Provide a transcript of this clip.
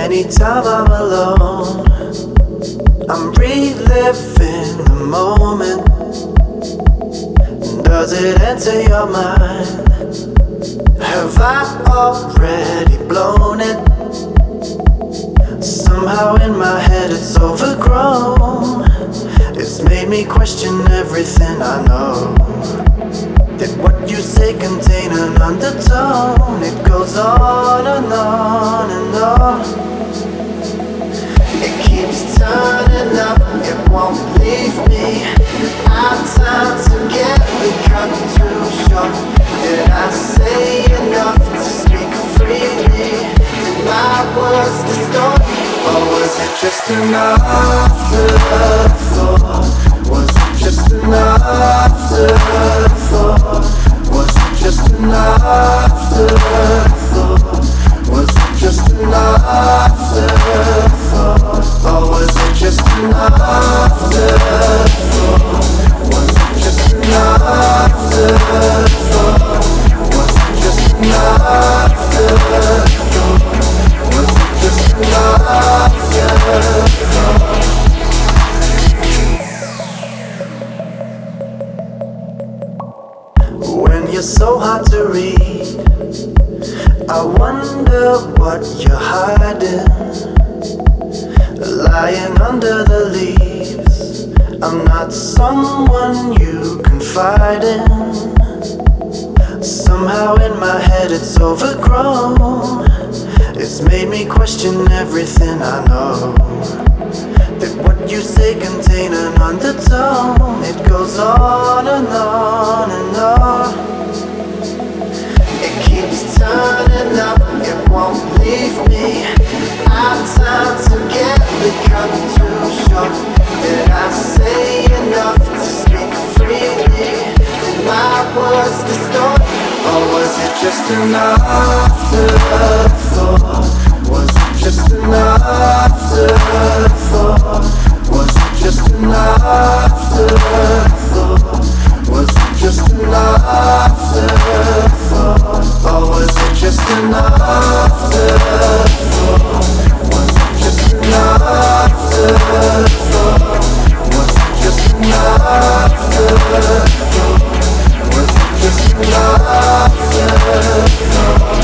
Anytime I'm alone, I'm reliving the moment. Does it enter your mind? Have I already blown it? Somehow in my head it's overgrown. It's made me question everything I know. Did what you say contain an undertone? It goes on and on and on. It keeps turning up, it won't leave me. Our time together cut too short. Did I say enough to speak freely? Did my words distort? Or was it just an afterthought? Was it just an afterthought? Was it just an afterthought? Was it just an afterthought? Or was it just an afterthought? Was it just an afterthought? Was it just an afterthought? Was it just an afterthought? When you're so hard to read, I wonder what you're hiding. Lying under the leaves, I'm not someone you confide in. Somehow in my head it's overgrown. It's made me question everything I know. Did what you say contain an undertone? It goes on and on and on. It keeps turning up, it won't leave me. Our time together cut too short. Did I say enough to speak freely? Did my words distort? Or was it just an afterthought? Was it just an afterthought? Was it just an afterthought? Was it just an afterthought? Or was it just an afterthought? Was it just an afterthought? Was it just an afterthought? Was it just an afterthought?